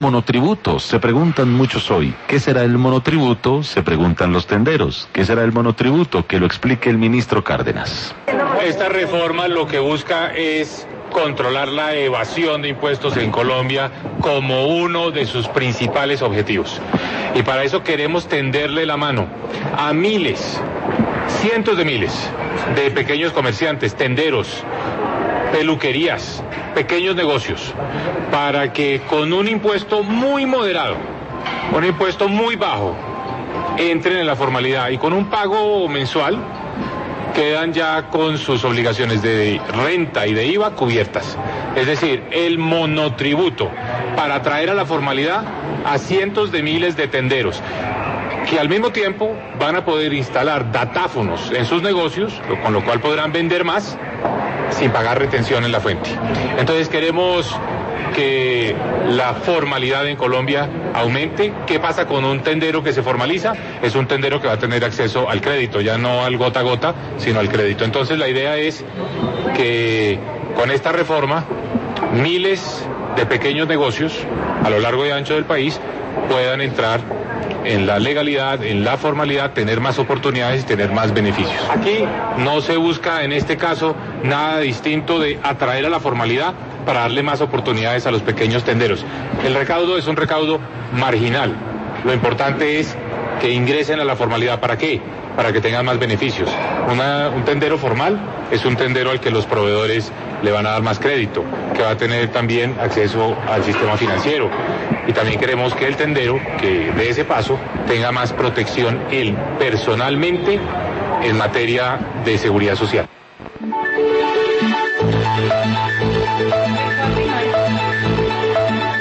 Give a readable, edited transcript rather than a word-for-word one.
Monotributo, se preguntan muchos hoy. ¿Qué será el monotributo? Se preguntan los tenderos. ¿Qué será el monotributo? Que lo explique el ministro Cárdenas. Esta reforma lo que busca es controlar la evasión de impuestos en Colombia como uno de sus principales objetivos. Y para eso queremos tenderle la mano a miles, cientos de miles de pequeños comerciantes, tenderos, peluquerías, pequeños negocios, para que con un impuesto muy moderado, un impuesto muy bajo, entren en la formalidad y con un pago mensual quedan ya con sus obligaciones de renta y de IVA cubiertas. Es decir, el monotributo para traer a la formalidad a cientos de miles de tenderos, que al mismo tiempo van a poder instalar datáfonos en sus negocios, con lo cual podrán vender más sin pagar retención en la fuente. Entonces queremos que la formalidad en Colombia aumente. ¿Qué pasa con un tendero que se formaliza? Es un tendero que va a tener acceso al crédito, ya no al gota a gota, sino al crédito. Entonces la idea es que con esta reforma miles de pequeños negocios a lo largo y ancho del país puedan entrar en la legalidad, en la formalidad, tener más oportunidades y tener más beneficios. Aquí no se busca en este caso nada distinto de atraer a la formalidad para darle más oportunidades a los pequeños tenderos. El recaudo es un recaudo marginal. Lo importante es que ingresen a la formalidad. ¿Para qué? Para que tengan más beneficios. Un tendero formal es un tendero al que los proveedores le van a dar más crédito, que va a tener también acceso al sistema financiero. Y también queremos que el tendero, que dé ese paso, tenga más protección él personalmente en materia de seguridad social.